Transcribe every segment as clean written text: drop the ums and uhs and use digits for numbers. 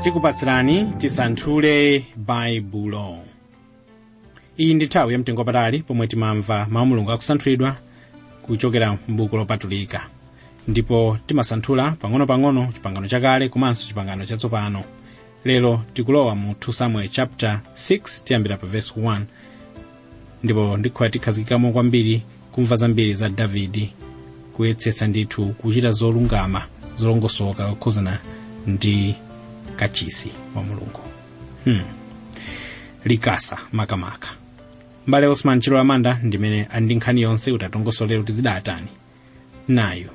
tikupatsirani tisanthule baibulo. Iyi ndi nthawi yamtengo wapatali pomwe timamva mawu a Mulungu akusanthulidwa kuchokera m'buku lopatulika, ndipo timasanthula pang'ono-pang'ono chipangano chakale komanso chipangano chatsopano. Lero tikulowa mu 2 Samuel chapter 6 tiyambira pa verse 1, ndipo ndikhoya tikhazikikamo kwambiri kumva zambiri za Davide kuyetsetsa ndithu kuchita zolungama zolongosoka kukhuzana ndi kachisi wa Mulungu. Likasa makamaka. Mbale Osman Chilo Amanda ndimene andi nkhani yonse utatongosolera kuti zidatani nayo.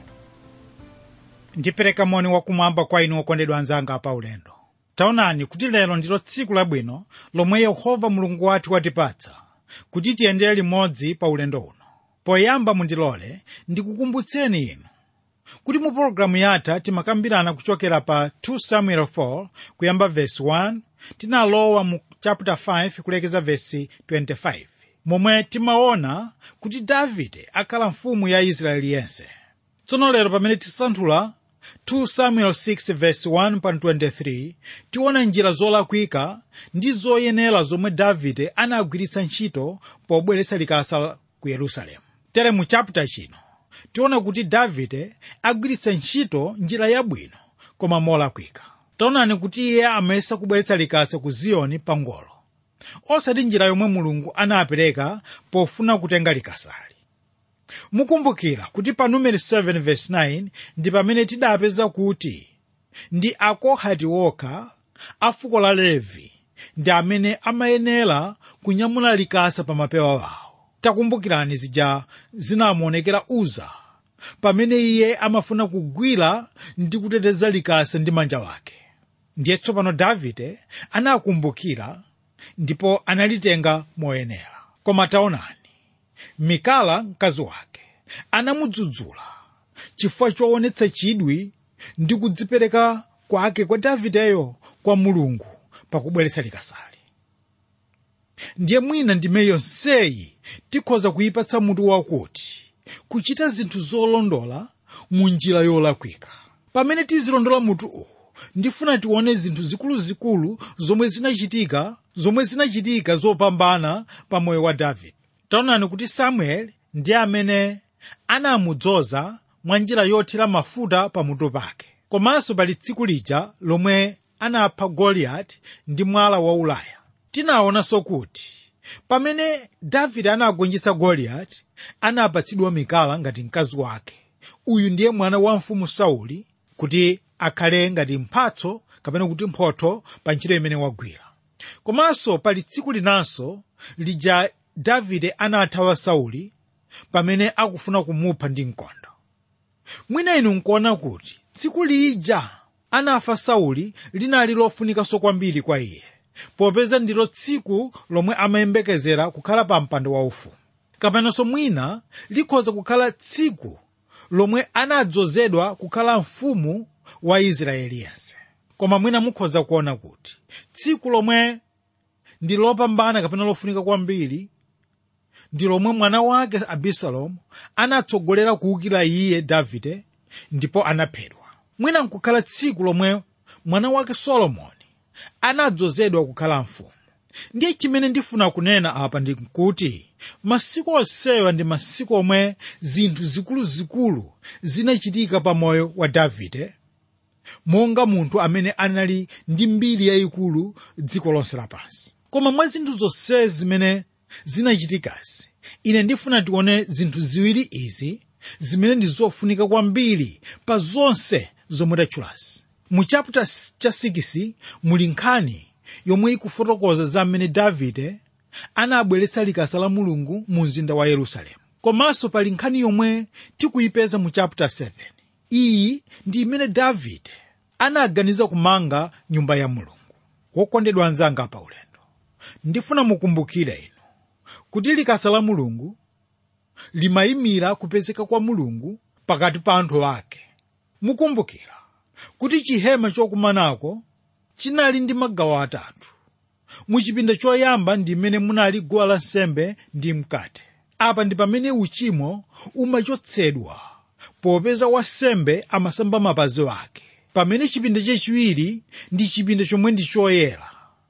Ndipereka moni wakumwamba kwa inu okondedwa anzanga pa ulendo. Taonani kuti lero ndilo tsiku labwino lomwe Yehova Mulungu wathu watipatsa kuti tiyendere limodzi pa ulendo uno. Poyamba mundilole ndikukumbutseni inu kuti mu programu yatha timakambirana kuchokera pa 2 Samuel 4 kuyamba verse 1 tinalowa mu chapter 5 kulekeza verse 25, momwe timaona kuti Davide akhala mfumu ya Israeli yense. Tsono lero pamene tisanthula 2 Samuel 6 verse 1 pa 23 tiona njira zolakwika ndi zoyenera zomwe Davide anagwiritsa ntchito pobweretsa likasa ku Yerusalemu. Tere mu chapter chino tiona kuti Davide agwiritsa ntchito njira yabwino koma molakwika. Taonani kuti iye amayesa kubweretsa likasa ku Ziyoni pa ngolo, osati njira yomwe Mulungu anapereka pofuna kutenga likasali. Mukumbukira kuti pa Numeri 7 verse 9 ndi pamene tidapeza kuti ndi Akohati okha a fuko la Levi ndi amene amayenera kunyamula likasa pa mapewa awo. Takumbukirani zija zinamuonekera Uza pamene iye amafuna kugwira ndi kuteteza likasa ndi manja wake. Ndiye tsopano Davide anakumbukira ndipo analitenga moyenera. Koma taonani, Mikala mkazi wake anamudzudzula chifukwa choonetsa chidwi ndi kudzipereka kwake kwa Davideyo kwa Mulungu pakubweretsa likasali. Ndiye mwina ndime yonseyi tikhoza kuyipatsa mutu wakuti kuchita zinthu zolondola mu njira yolakwika. Pamene tizilondola mutu uwu ndifuna tione zinthu zikuluzikulu zomwe zinachitika zopambana pa moyo wa Davide. Taonani kuti Samuel ndi amene anamudzoza mwa njira yothira mafuta pa mutu pake. Komanso pali tsiku lija lomwe anapha Goliati ndi mwala wa Ulaya. Tinaonanso kuti pamene Davide anagonjetsa Goliati anapatsidwa Mikala ngati mkazi wake. Uyu ndiye mwana wa mfumu Sauli kuti akhale ngati mphatso kapena kuti mphotho pa ntchito imene wagwira. Komanso pali tsiku linanso lija Davide anathawa Sauli pamene akufuna kumupha ndi mkondo. Mwina inu nkuona kuti tsiku lija anafa Sauli linali lofunikanso kwambiri kwa iye, popeza ndilo tsiku lomwe amayembekezera kukhala pa mpando waufumu. Kapenanso mwina likhoza kukhala tsiku lomwe anadzozedwa kukhala mfumu wa Israeli yense. Koma mwina mukhoza kuona kuti tsiku lomwe ndi lopambana kapena lofunika kwambiri ndi lomwe mwana wake Abisalomu anatsogolera kuwukira iye Davide ndipo anaphedwa. Mwina nkukhala tsiku lomwe mwana wake Solomoni anadzozedwa kukhala mfumu. Ndiye chimene ndifuna kunena apa ndi kuti masiku onsewa ndi masiku omwe zinthu zikuluzikulu zinachitika pa moyo wa Davide, monga munthu amene anali ndi mbiri yayikulu dziko lonse lapansi. Koma mwa zinthu zonse zimene zinachitikazi, ine ndifuna tione zinthu ziwiri izi zimene ndi zofunika kwambiri pa zonse zomwe tatchulazi. Mu chapter cha 6 muli nkhani yomwe ikufotokoza za mmene Davide anabweretsa likasa la Mulungu mu mzinda wa Yerusalemu. Komanso pali nkhani yomwe tikuyipeza mu chapter 7. Iyi ndi imene Davide anaganiza kumanga nyumba ya Mulungu. Wokondedwa anzanga pa ulendo, ndifuna mukumbukire inu kuti likasa la Mulungu limayimira kupezeka kwa Mulungu pakati pa anthu ake. Mukumbukira kuti chihema chokumanako chinali ndi magawo atatu. Muchipinda choyamba ndi mmene munali guwa lansembe ndi mkate. Apa ndi pamene uchimo umachotsedwa popeza wansembe amasamba mapazi wake. pamene chipinda chachiwiri ndi chipinda chomwe ndi choyera.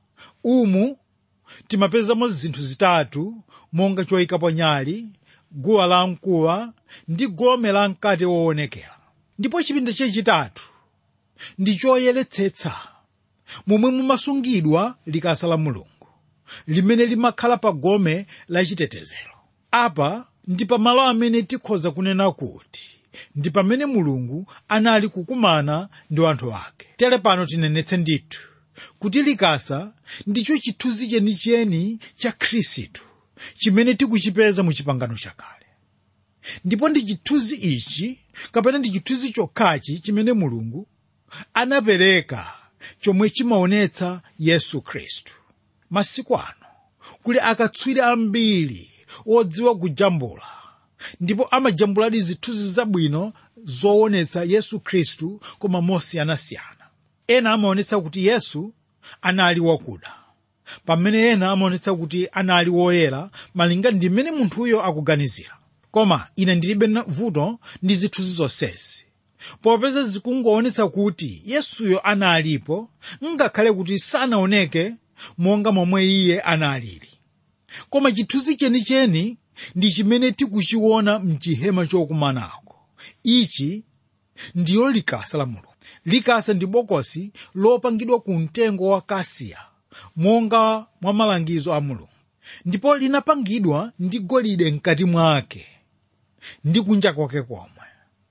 Umu timapezamo zinthu zitatu monga choyikapo nyali, guwa la mkuwa ndi gome la mkate woonekera. Ndipo chipinda chachitatu ndi choyeretsetsa, momwe mumasungidwa likasa la Mulungu, limene limakhala pa gome la chitetezero. Apa ndi pamalo amene tikhoza kunena kuti ndi pamene Mulungu anali kukumana ndi anthu ake. Tere pano tinenetse ndithu kuti likasa ndicho chithunzi chenicheni cha Khristu chimene tikuchipeza mu pangano chakale. Ndipo ndi chithunzi ichi kapena ndi chithunzi chokhachi chimene Mulungu anapereka chomwe chimaonetsa Yesu Khristu. Masiku ano kuli akatswiri ambiri odziwa kujambula, ndipo amajambuladi zithunzi zabwino zoonetsa Yesu Khristu koma mosiyanasiyana. Ena amaonetsa kuti Yesu anali wakuda, pamene ena amaonetsa kuti anali woyera malinga ndi mmene munthuyo akuganizira. Koma ine ndilibe vuto ndi zithunzi zonsezi, popeza zikungoonetsa kuti Yesuyo analipo, ngakhale kuti sanaoneke monga momwe iye analili. Koma chithunzi chenicheni ndi chimene tikuchiona mchihema chokumanako. Ichi ndiyo likasa la Mulungu. Likasa ndi bokosi lopangidwa ku mtengo wa kasiya monga mwa malangizo a Mulungu, ndipo linapangidwa ndi golide mkati mwake ndi kunja kwake komwe.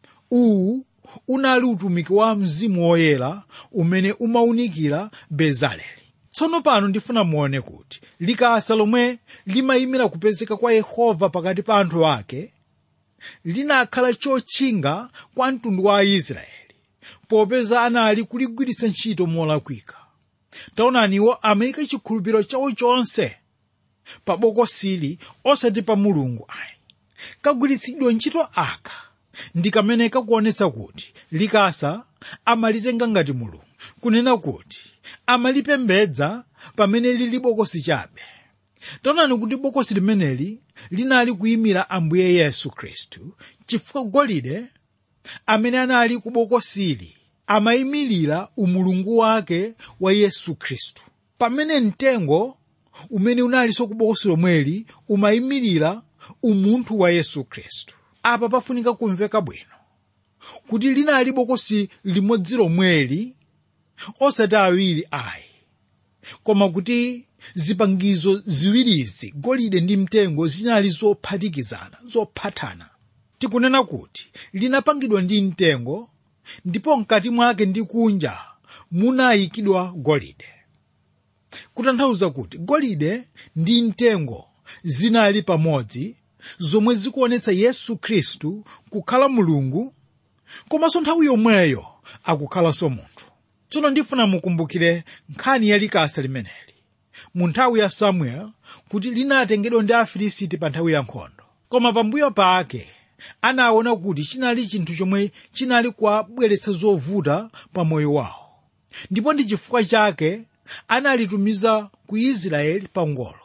Uwu unali utumiki wa Mzimu Woyera umene umaunikira Bezaleli. Tsono pano ndifuna muone kuti likasa lomwe limayimira kupezeka kwa Yehova pakati pa anthu ake linakhala chotchinga kwa mtundu wa Israeli, popeza anali kuligwiritsa ntchito molakwika. Taonani, iwo amayika chikhulupiriro chawo chonse pa bokosili osati pa Mulungu ayi. Kagwiritsidwa ntchito aka ndi kamene kakuonetsa kuti likasa amalitenga ngati Mulungu, kunena kuti amalipembedza pamene lili bokosi chabe. Taonani kuti bokosi limeneli linali kuyimira Ambuye Yesu Khristu, chifukwa golide amene anali ku bokosili amayimirira umulungu wake wa Yesu Khristu, pamene mtengo umene unalinso ku bokosi lomweli umayimirira umunthu wa Yesu Khristu. Apa pafunika kumveka bwino kuti linali bokosi limodzi lomweli, osati awiri ayi, koma kuti zipangizo ziwirizi, golide ndi mtengo, zinali zophatikizana, zophatana. Tikunena kuti linapangidwa ndi mtengo, ndipo mkati mwake ndi kunja munayikidwa golide. Kutanthauza kuti golide ndi mtengo zinali pamodzi, zomwe zikuonetsa Yesu Khristu kukhala Mulungu, komanso nthawi yomweyo akukhalanso munthu. Tsono ndifuna mukumbukire nkhani ya likasa limeneli mu nthawi ya Samuel, kuti linatengedwa ndi Afilisti pa nthawi ya nkhondo. Koma pambuyo pake anaona kuti chinali chinthu chomwe chinali kuwabweretsa zovuta pa moyo wawo, ndipo ndi chifukwa chake analitumiza ku Israeli pa ngolo,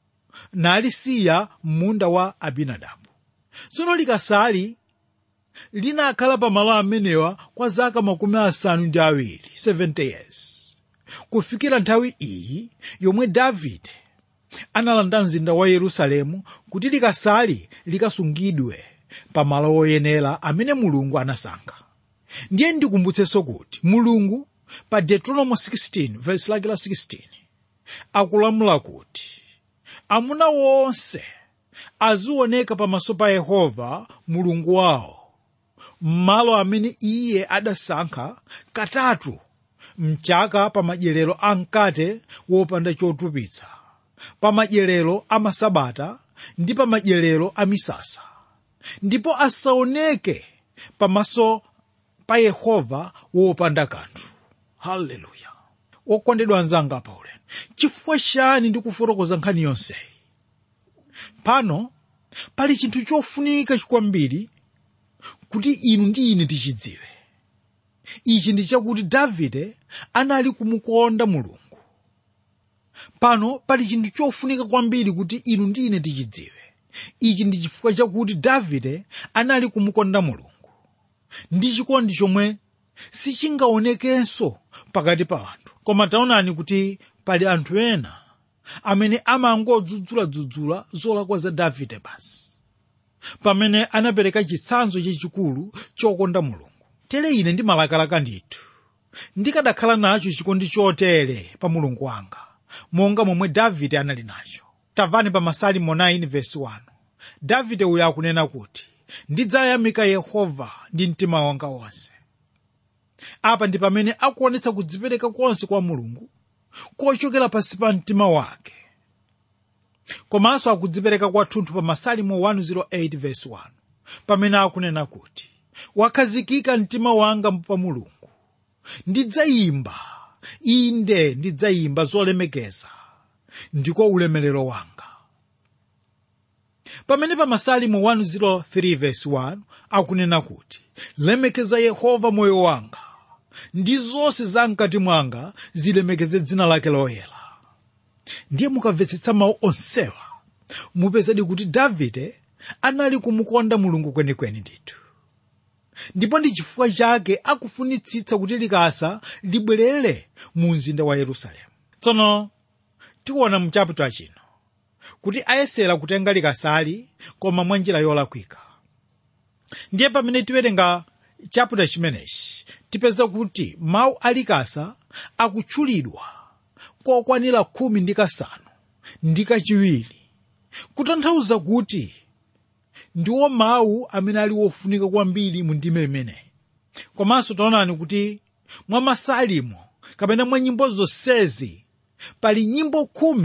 nalisiya m'munda wa Abinadabu. Tsono likasali linakhala pa malo amenewa kwa zaka 70, 70 years, kufikira nthawi iyi yomwe Davide analanda mzinda wa Yerusalemu kuti likasali likasungidwe pa malo oyenera amene Mulungu anasankha. Ndiye ndikumbutsenso kuti Mulungu pa Deuteronomy 16 verse lake la 16 akulamula kuti amuna wonse azioneka pamaso pa Yehova Mulungu wawo m'malo amene iye adasankha katatu mchaka, pa madyerero a mkate wopanda chotupitsa, pa madyerero a masabata ndi pa madyerero a misasa, ndipo asaoneke pamaso pa Yehova wopanda kanthu. Haleluya! Okondedwa anzanga pa ulendo, chifukwa chani ndikufotokoza nkhani yonseyi? Pano pali chinthu chofunika kwambiri kuti inu ndi ine tichidziwe. Ichi ndi chakuti Davide anali kumukonda Mulungu. Pano pali chinthu chofunika kwambiri kuti inu ndi ine tichidziwe. Ichi ndi chifukwa chakuti Davide anali kumukonda Mulungu, ndi chikondi chomwe sichingaonekenso pakati pa anthu. Koma taonani kuti pali anthu ena amene amangodzudzula zolakwa za Davide basi, pamene anapereka chitsanzo chachikulu chokonda Mulungu. Tere ine ndimalakalaka ndithu ndikadakhala nacho chikondi chotere pa Mulungu wanga monga momwe Davide anali nacho. Tamvani pa Masalimo 9:1. Davide uyo akunena kuti, ndidzayamika Yehova ndi mtima wanga wonse. Apa ndi pamene akuonetsa kudzipereka konse kwa Mulungu kochokera pansi pa mtima wake. Komanso akudzipereka kwathunthu pa Masalimo 108:1, pamene akunena kuti, wakhazikika mtima wanga pa Mulungu, ndidzayimba, inde ndidzayimba zolemekeza, ndiko ulemerero wanga. Pamene pa Masalimo 103:1 akunena kuti, lemekeza Yehova moyo wanga, ndi zonse za mkati mwanga zilemekeze dzina lake loyera. Ndiye mukamvetsetsa mawu onsewa mupezadi kuti Davide anali kumukonda Mulungu kwenikweni ndithu. Ndipo ndi chifukwa chake akufunitsitsa kuti likasa libwerere mu mzinda wa Yerusalemu. Tsono tikuona mu chapter chino kuti ayesera kutenga likasali koma mwa njira yolakwika. Ndiye pamene tiwerenga chapter chimenechi tipeza kuti mawu alikasa akutchulidwa kokwanira 15 ndi kachiwiri, kutanthauza kuti ndiwo mawu amene ali wofunika kwambiri mu ndime imeneyi. Komanso taonani kuti mwa Masalimo kapena mwa nyimbo zonsezi pali nyimbo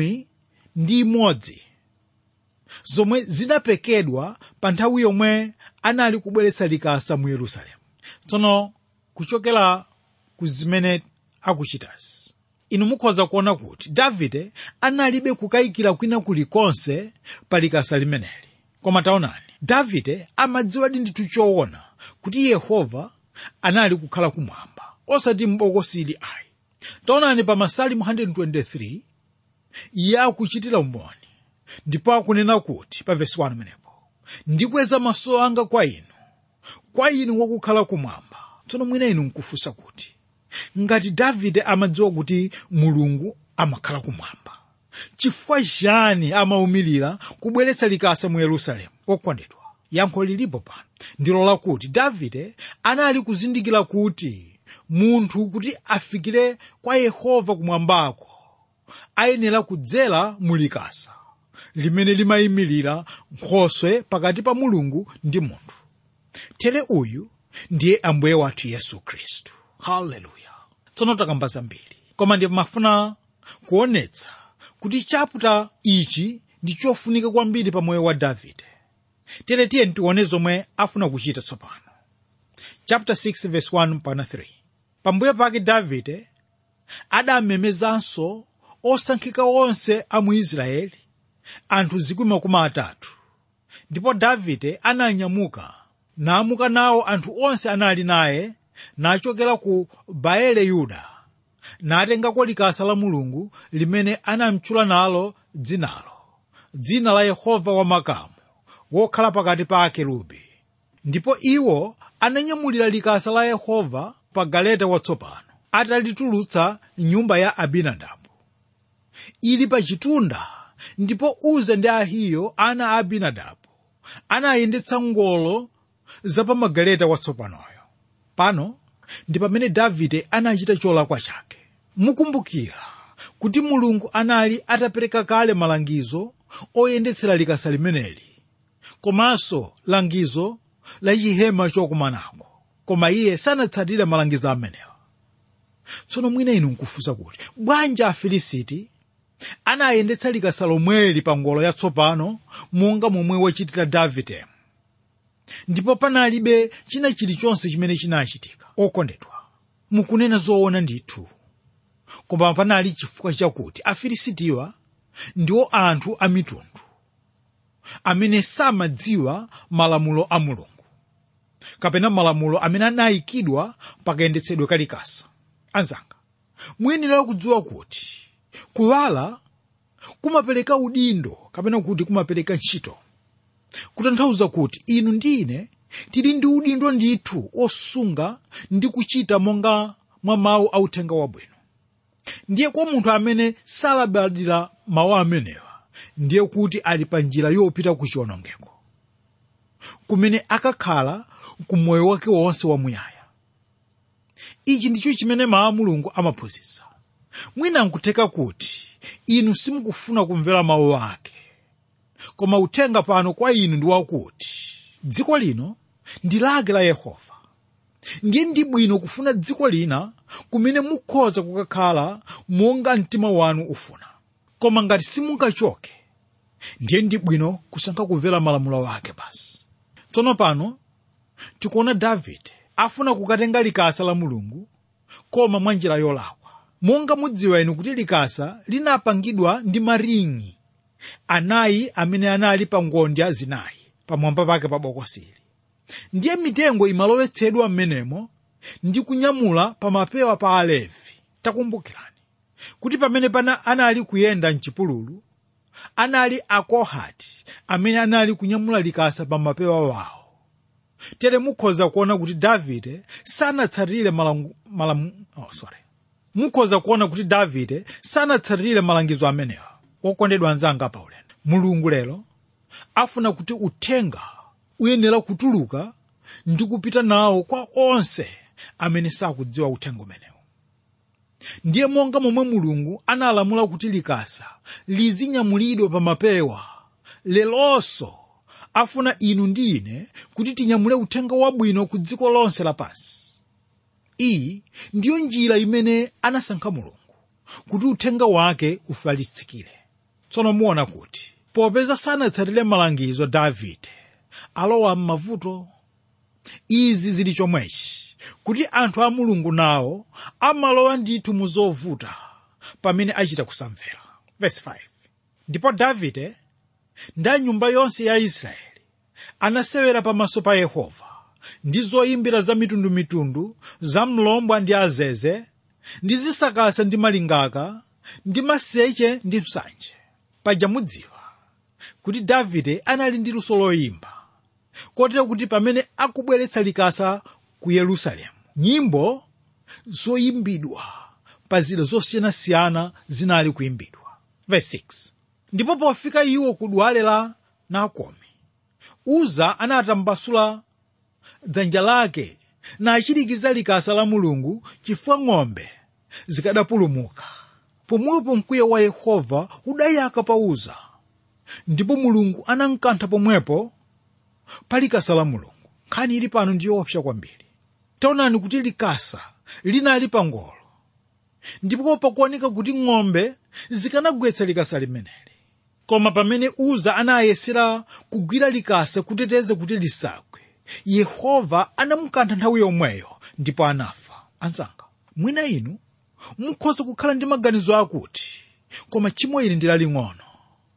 11 zomwe zinapekedwa pa nthawi yomwe anali kubweretsa likasa mu Yerusalemu. Tsono kuchokera ku zimene akuchitazi, inu mukhoza kuona kuti Davide analibe kukayikira kwina kulikonse pa likasa limeneli. Koma taonani, Davide amadziwadi ndithu choona kuti Yehova anali kukhala kumwamba osati m'bokosili ayi. Taonani pa Masalimo 123 iye akuchitira umboni, ndipo akunena kuti pa verse 1 menepo, ndikweza maso anga kwa inu wakukhala kumwamba. Tsono mwina inu nkufunsa kuti, ngati Davide amadziwa kuti Mulungu amakhala kumwamba, chifukwa chani amaumirira kubweretsa likasa mu Yerusalemu? Okondedwa, yankho lilipo pano ndilo lakuti Davide anali kuzindikira kuti munthu kuti afikire kwa Yehova kumwambako ayenera kudzera mu likasa limene limayimirira nkhoswe pakati pa Mulungu ndi munthu. Tere uyu ndiye Ambuye wathu Yesu Khristu. Haleluya. Tsono takamba zambiri, koma ndimafuna kuonetsa kuti chapter ichi ndi chofunika kwambiri pa moyo wa Davide. Tere tiye tione zomwe afuna kuchita tsopano. Chapter 6:1-3. Pambuyo pake Davide adamemezanso osankhika onse a mu Israeli, anthu 30,000. Ndipo Davide ananyamuka namuka nawo anthu onse anali naye, nachokera ku Baale Yuda, natengako likasa la Mulungu limene anamtchula nalo dzina la Yehova wamakamu wokhala pakati pa akerubi. Ndipo iwo ananyamulira likasa la Yehova pa galeta watsopano, atalitulutsa nyumba ya Abinadabu ili pa chitunda. Ndipo Uza ndi Ahiyo ana a Abinadabu anayendetsa ngolo za pa magaleta watsopanoyo. Pano ndi pamene Davide anachita cholakwa chake. Mukumbukira kuti Mulungu anali atapereka kale malangizo oyendetsera likasa limeneli, komanso langizo la chihema chokumanako, koma iye sanatsatire malangizo amenewa. Tsono mwina inu nkufunsa kuti, bwanji Afilisiti anayendetsa likasa lomweli pa ngolo yatsopano monga momwe wachitira Davide, ndipo panalibe china chilichonse chimene chinachitika? Okondedwa, mukunena zoona ndithu, koma panali chifukwa chakuti Afilisitiwa ndiwo anthu a mitundu amene samadziwa malamulo a Mulungu, kapena malamulo amene anayikidwa pakayendetsedwe kalikasa. Anzanga, muyenera kudziwa kuti kuwala kumapereka udindo, kapena kuti kumapereka ntchito, kutanthauza kuti inu ndi ine tili ndi udindo ndithu osunga ndi kuchita monga mwa mawu a uthenga wabwino. Ndiye kwa munthu amene salabadira mawu amenewa, ndiye kuti ali pa njira yopita ku chiwonongeko, kumene akakhala ku moyo wake wonse wamuyaya. Ichi ndicho chimene mawu a Mulungu amaphunzitsa. Mwina nkutheka kuti inu simukufuna kumvera mawu ake, koma uthenga pano kwa inu ndi wakuti dziko lino ndi lake la Yehova. Ndiye ndi bwino kufuna dziko lina kumene mukhoza kukakhala monga mtima wanu ufuna. Koma ngati simungachoke, ndiye ndi bwino kusankha kumvera malamulo ake basi. Tsono pano tikuona Davide afuna kukatenga likasa la Mulungu, koma mwa njira yolakwa. Monga mudziwa inu kuti likasa linapangidwa ndi maringi anayi amene anali pa ngodya zinayi pamwamba pake pa bokosili. Ndiye mitengo imalowetsedwa mmenemo ndi kunyamula pa mapewa pa Alevi. Takumbukirani kuti pamene anali kuyenda mchipululu, anali Akohati amene anali kunyamula likasa pa mapewa wawo. Tere mukhoza kuona kuti Davide sanatsatire malangizo amenewa. Okondedwa anzanga pa ulendo, Mulungu lero afuna kuti uthenga uyenera kutuluka ndi kupita nawo kwa onse amene sakudziwa uthenga umenewu. Ndiye monga momwe Mulungu analamula kuti likasa lizinyamulidwa pa mapewa, lelonso afuna inu ndi ine kuti tinyamule uthenga wabwino ku dziko lonse lapansi. Iyi ndiyo njira imene anasankha Mulungu kuti uthenga wake ufalitsikire. Tsono muona kuti popeza sanatsatire malangizo, Davide alowa m'mavuto. Izi zili chomwechi kuti anthu a Mulungu nawo amalowa ndithu mu zovuta pamene achita kusamvera. Verse 5. Ndipo Davide ndi nyumba yonse ya Israeli anasewera pamaso pa Yehova ndi zoyimbira za mitundumitundu, za mlombwa ndi azeze, ndi zisakasa ndi malingaka, ndi maseche ndi msanje. Paja mudziwa kuti Davide anali ndi luso loyimba, kotero kuti pamene akubweretsa likasa ku Yerusalemu, nyimbo zoyimbidwa pa zida zosiyanasiyana zinali kuyimbidwa. Verse 6. Ndipo pofika iwo ku dwale la Nakomi, Uza anatambasula dzanja lake nachirikiza likasa la Mulungu chifukwa ng'ombe zikadapulumuka. Pomwepo mkwiyo wa Yehova udayaka pa Uza, ndipo Mulungu anamkantha pomwepo pa likasa la Mulungu. Nkhani ili pano ndiyoopsa kwambiri. Taonani kuti likasa linali pa ngolo, ndipo pakuoneka kuti ng'ombe zikanagwetsa likasa limeneli. Koma pamene Uza anayesera kugwira likasa kuteteza kuti lisagwe, Yehova anamkantha nthawi yomweyo ndipo anafa. Anzanga, mwina inu mukhoza kukhala ndi maganizo akuti koma chimo ili ndi laling'ono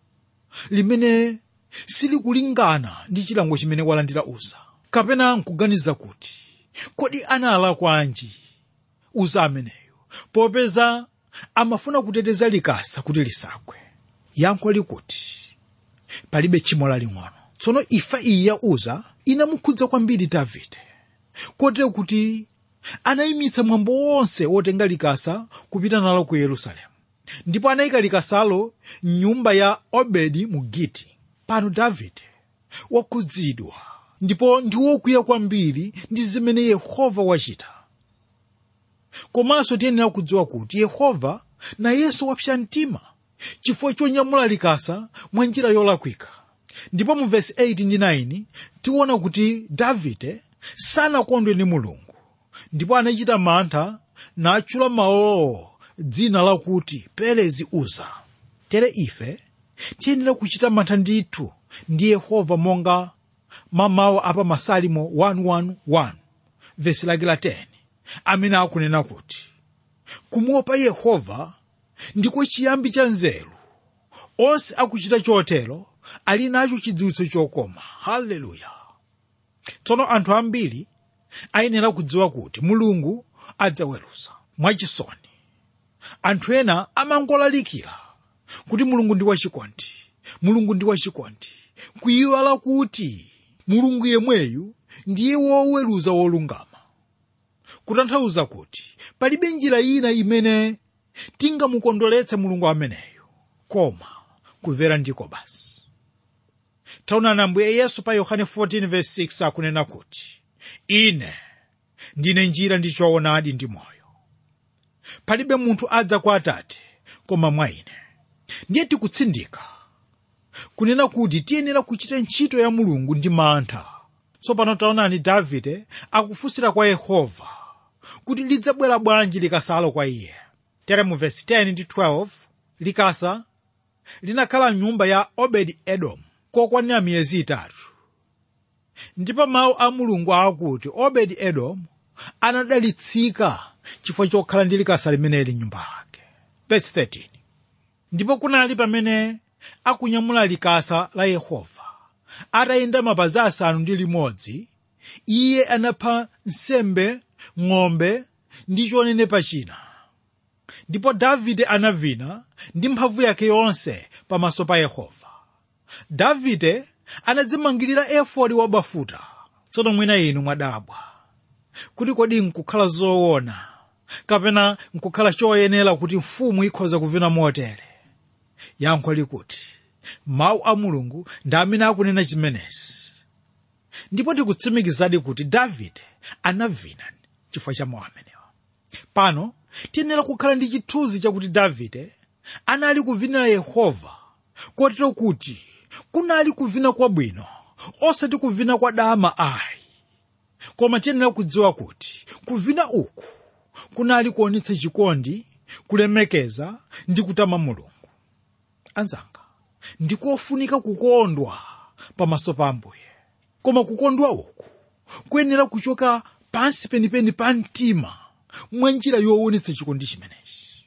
limene silikulingana ndi chilango chimene walandira Uza. Kapena nkuganiza kuti kodi anala kwanji Uza ameneyo popeza amafuna kuteteza likasa kuti lisagwe. Yankho likuti palibe chimo laling'ono. Tsono imfa iyi ya Uza inamukhudza kwambiri Davide, kotero kuti anayimitsa mwambo wonse wotenga likasa kupita nalo ku Yerusalemu, ndipo anayika likasalo m'nyumba ya Obedi mu Giti. Pano Davide wakhudzidwa ndipo ndi wokwiya kwambiri ndi zimene Yehova wachita. Komanso tiyenera kudziwa kuti Yehova nayenso wapsa mtima chifukwa chonyamula likasa mwa njira yolakwika. Ndipo mu verse 8 ndi 9 tiona kuti Davide sanakondwe ndi Mulungu, ndipo anachita mantha natchula mawu dzina lakuti Perezi Uza. Tere ife tiyenera kuchita mantha ndithu ndi Yehova monga mawu apa Masalimo 111 verse lake la 10 amene akunena kuti kumuopa Yehova ndiko chiyambi cha nzeru, onse akuchita chotero ali nacho chidziwitso chokoma. Haleluya. Tsono anthu ambiri ayenera kudziwa kuti Mulungu adzaweruza. Mwachisoni anthu ena amangolalikira kuti Mulungu ndi wachikondi, Mulungu ndi wachikondi, kuyiwala kuti Mulungu yemweyu ndiye woweruza wolungama, kutanthauza kuti palibe njira ina imene tingamukondweretse mulungu ameneyo koma kumvera ndiko basi. Taonani Ambuye Yesu pa Yohane 14:6 akunena kuti, ine ndine njira ndi choonadi ndi moyo. Palibe munthu adza kwa Atate koma mwa ine. Ndiye tikutsindika kunena kuti tiyenera kuchita ntchito ya Mulungu ndi mantha. Tsopano taonani Davide akufunsira kwa Yehova kuti lidzabwera bwanji likasalo kwa iye. Tere mu verse 10 ndi 12, likasa linakhala nyumba ya Obedi-Edomu kokwanira miyezi 3. Ndipo mawu a Mulungu akuti Obedi-Edomu anadalitsika chifukwa chokhala ndi likasa limeneli nyumba yake. Verse 13, ndipo kunali pamene akunyamula likasa la Yehova, atayenda mapazi 6, iye anapha nsembe ng'ombe ndi chonenepa china. Ndipo Davide anavina ndi mphamvu yake yonse pamaso pa Yehova. Davide anadzimangirira efodi wabafuta. Tsono mwina inu mwadabwa kuti kodi nkukhala zoona kapena nkukhala choyenera kuti mfumu ikhoza kuvina motere? Yankho likuti mawu a Mulungu ndi amene akunena chimenezi. Ndipo tikutsimikizadi kuti Davide anavina chifukwa cha mawu amenewa. Pano tiyenera kukhala ndi chithunzi chakuti Davide anali kuvinira Yehova kotero kuti kunali kuvina kwabwino osati kuvina kwa dama ayi. Koma tiyenera kudziwa kuti kuvina uku kunali kuonetsa chikondi, kulemekeza ndi kutama Mulungu. Anzanga, ndikofunika kukondwa pamaso pa Ambuye. Koma kukondwa uku kuyenera kuchoka pansi penipeni pa mtima mwa njira yoonetsa chikondi chimenechi.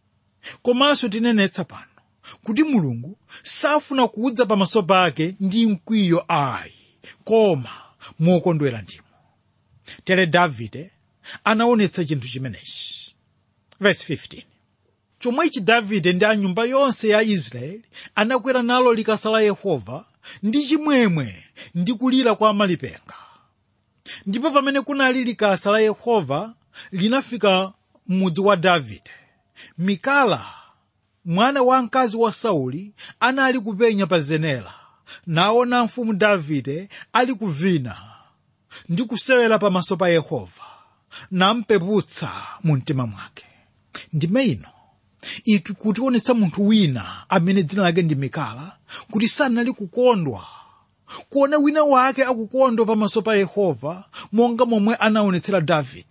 Komanso tinenetsa pano kuti Mulungu safuna kudza pamaso pake ndi mkwiyo ayi, koma mokondwera ndimo. Tere Davide anaonetsa chinthu chimenechi. Verse 15, chomwechi Davide ndi anyumba yonse ya Israeli anakwera nalo likasa la Yehova ndi chimwemwe ndi kulira kwa malipenga. Ndipo pamene kunali likasa la Yehova linafika m'mudzi wa Davide, Mikala mwana wa mkazi wa Sauli anali kupenya pa zenera, naona mfumu Davide ali kuvina ndi kusewera pamaso pa Yehova, nampeputsa mu mtima mwake. Ndime ino ikutionetsa munthu wina amene dzina lake ndi Mikala kuti sanali kukondwa kuona wina wake akukondwa pamaso pa Yehova monga momwe anaonetsera Davide.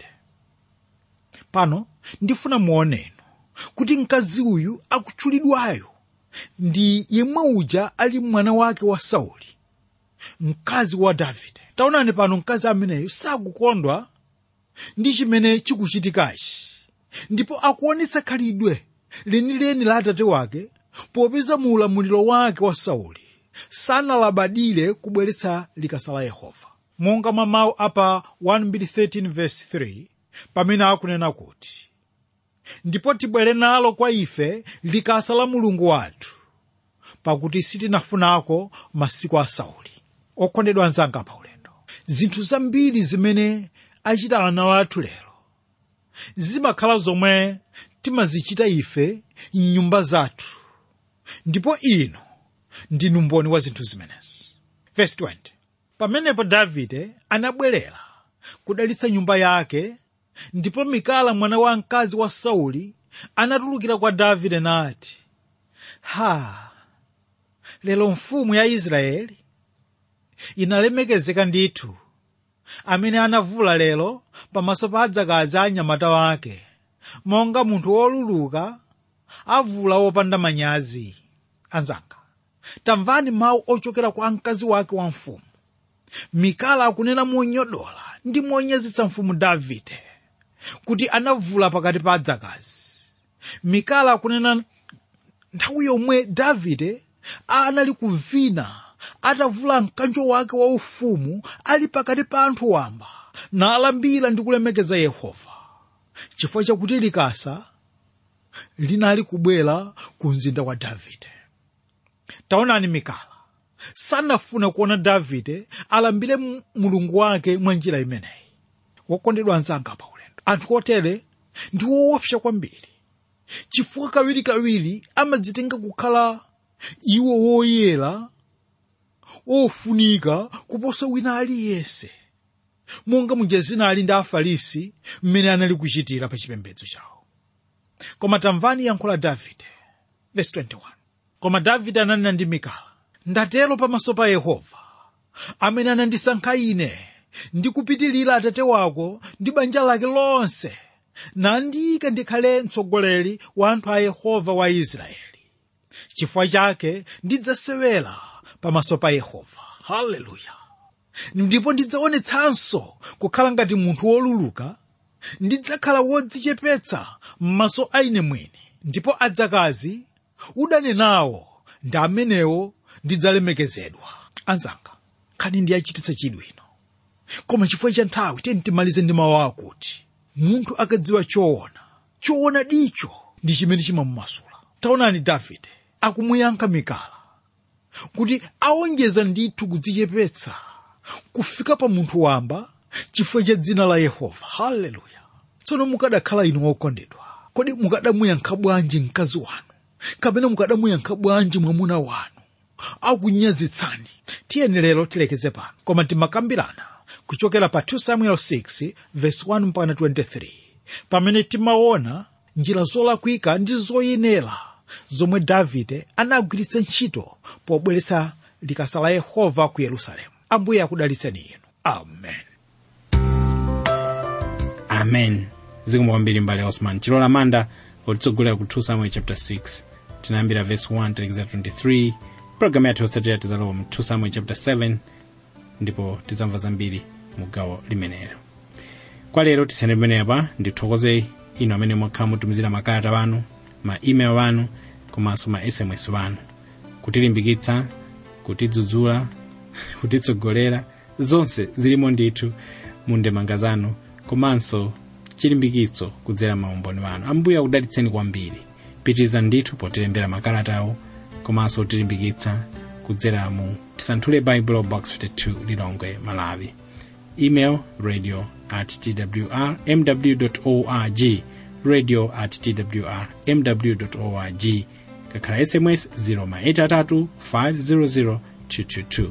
Pano ndifuna muoneni kuti mkazi uyu akutchulidwayo ndi yemwe uja ali mwana wake wa Sauli, mkazi wa Davide. Taonani pano mkazi ameneyo sakukondwa ndi chimene chikuchitikachi, ndipo akuonetsa khalidwe lenileni la atate wake popeza mu ulamuliro wake wa Sauli sanalabadire kubweretsa likasa la Yehova. Monga mwa mawu apa 1:13 verse 3 pamene akunena kuti, ndipo tibwere nalo kwa ife likasa la Mulungu wathu, pakuti sitinafunako masiku a Sauli. Okondedwa anzanga pa ulendo, zinthu zambiri zimene achita ana wathu lero zimakhala zomwe timazichita ife m'nyumba zathu, ndipo ino ndinu mboni wa zinthu zimenezi. Verse 20, pamenepo Davide anabwerera kudalitsa nyumba yake, ndipo Mikala mwana wa mkazi wa Sauli anatulukira kwa Davide nati, lero mfumu ya Israeli inalemekezeka ndithu, amene anavula lero pamaso pa adzakazi anyamata wake, monga munthu woluluka avula wopanda manyazi. Anzanga, tamvani mawu ochokera kwa mkazi wake wa mfumu. Mikala akunena monyodola ndi monyezitsa mfumu Davide kuti anavula pakati pa adzakazi. Mikala akunena nthawi yomwe Davide anali kuvina atavula mkanjo wake wa ufumu ali pakati pa anthu wamba, nalambira ndi kulemekeza Yehova chifukwa chakuti likasa linali kubwera ku mzinda wa Davide. Taonani Mikala sanafuna kuona Davide alambire mulungu wake mwa njira imeneyi. Wokondedwa anzanga pa ulendo, anthu otere ndi woopsa kwambiri, chifukwa kawirikawiri amadzitenga kukhala iwo woyera, ofunika kuposa wina aliyense, monga muja zinali ndi Afarisi mmene anali kuchitira pa chipembedzo chawo. Koma tamvani yankho la Davide, verse 21. Koma Davide ananena ndi Mikala, ndatero pamaso pa Yehova amene anandisankha ine ndi kupitirira atate wako ndi banja lake lonse, nandiyika ndikhale mtsogoleri wa anthu a Yehova wa Israeli. Chifukwa chake ndidzasewera pamaso pa Yehova. Haleluya. Ndipo ndidzaonetsanso kukhala ngati munthu woluluka, ndidzakhala wodzichepetsa m'maso a ine mwini, ndipo adzakazi udane nawo ndi amenewo ndidzalemekezedwa. Anzanga, nkhani ndi yachititsa chidwi ino, koma chifukwa cha nthawi timalize ndi mawu akuti munthu akadziwa choona dicho ndi chimene chimamumasula. Taonani Davide akumuyankha Mikala kuti aonjeza ndithu kudzichepetsa kufika pa munthu wamba chifukwa cha dzina la Yehova. Haleluya. Tsono mukadakhala inu wokondedwa, kodi mukadamuyankha bwanji mkazi wanu, kapena mukadamuyankha bwanji mwamuna wanu akunyazitsani? Tiyeni lero tilekeze pano, koma timakambirana kuchokera pa 2 Samuel 6 verse 1 mpaka 23, pamene timaona njira zolakwika ndi zoyenera zomwe Davide anagwiritsa ntchito pobweretsa likasa la Yehova ku Yerusalemu. Ambuye akudalitseni inu. Amen. Amen. Zikomo kwambiri mbale Osman Chilola Manda otitsogolera ku 2 Samuel chapter 6. Tinayambira verse 1 tilekeza 23. Programu yathu yotsatira tizalowa mu 2 Samuel chapter 7, ndipo tizamva zambiri mu gawo limenelo. Kwa lero tisene pamenepa, ndithokoze inu amene mwakhala mutumizira makalata wanu, ma email wanu, komanso ma SMS wanu, kutilimbikitsa, kutidzudzula, kutitsogolera, zonse zilimo ndithu mu ndemanga zanu, komanso chilimbikitso kudzera maumboni wanu. Ambuye akudalitseni kwambiri. Pitiriza ndithu potilembera makalatawo, komanso tilimbikitsa kudzera mu Tisanthule Bible Box 52 Lilongwe, Malawi. Email radio@twrmw.org, radio@twrmw.org. Kakhala SMS 083500222,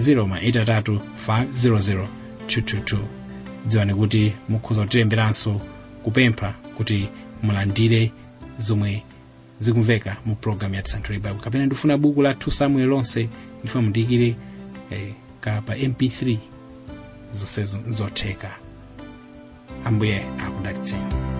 083500222. Dziwani kuti mukhoza kutilemberanso kupempha kuti mulandire zomwe zikumveka mu programu ya Tisanthule Bible. Kapena ndifuna buku la 2 Samuel lonse, ndifuna mundikire kapa MP3, zonse zotheka. Ambuye akudalitseni.